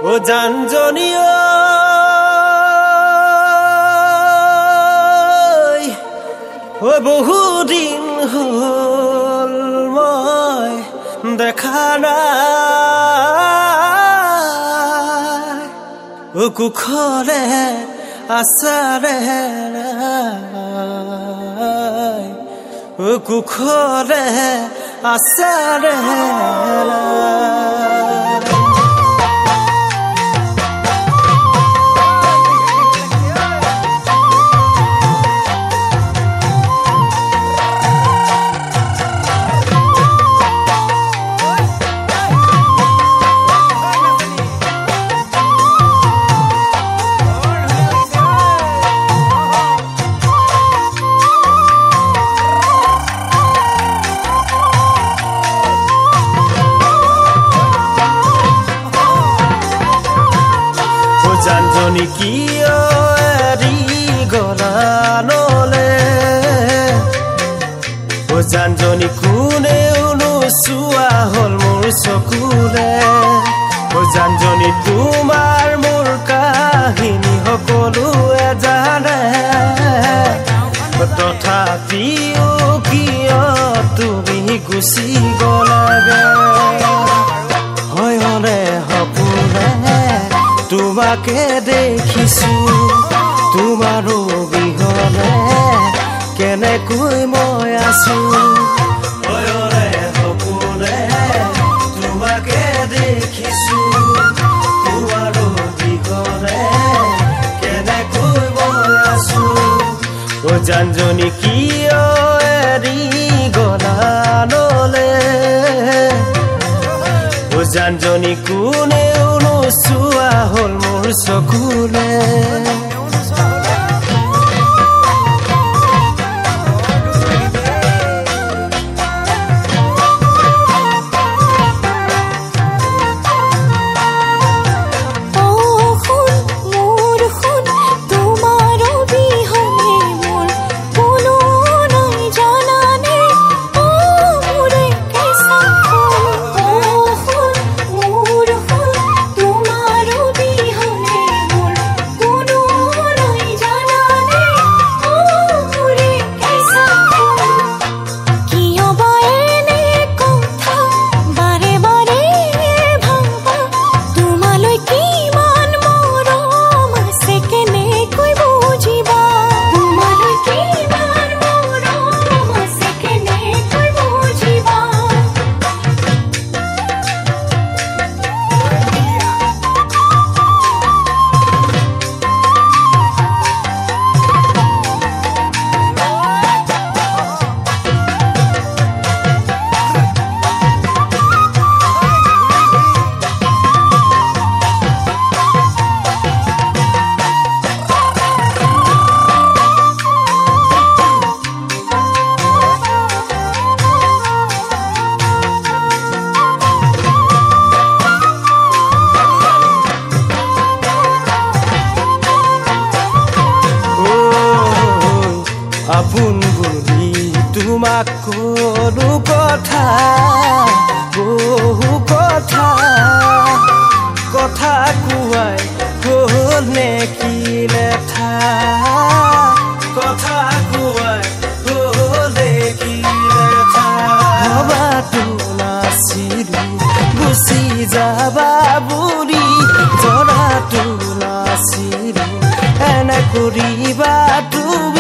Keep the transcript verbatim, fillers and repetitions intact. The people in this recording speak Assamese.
ও জানজনী ঐ বহুদিন হল মই দেখা নাই ও কুখৰে আছাৰে ও কুখৰে আছাৰে জানজনী কিয় এৰি গলা নলে ও জানজনী কোনেও নোচোৱা হল মোৰ চকুলে ও জানজনী তোমাৰ মোৰ কাহিনী সকলোৱে জানে তথাপিও কিয় তুমি গুচি গলাগে হয় হলে সপোনে তোমাকে দেখিছো তোমাৰো বিহনে কেনেকৈ মই আছো অয়ৰে সপোনে তোমাকে দেখিছো তোমাৰো বিহনে কেনেকৈ মই আছো ও জানজনী কিয় এৰি গলা নলে ও জানজনী কোনেও নোচোৱা হল মোৰ চকুলে আপোন বুলি তোমাক কলো কথা বহু কথা কথা কোৱাই হ'ল নেকি লেঠা কথা কোৱাই হ'ল নেকি লেঠা ভবাটো নাছিলো গুচি যাবা বুলি জনাটো নাছিলো এনে কৰিবা তুমি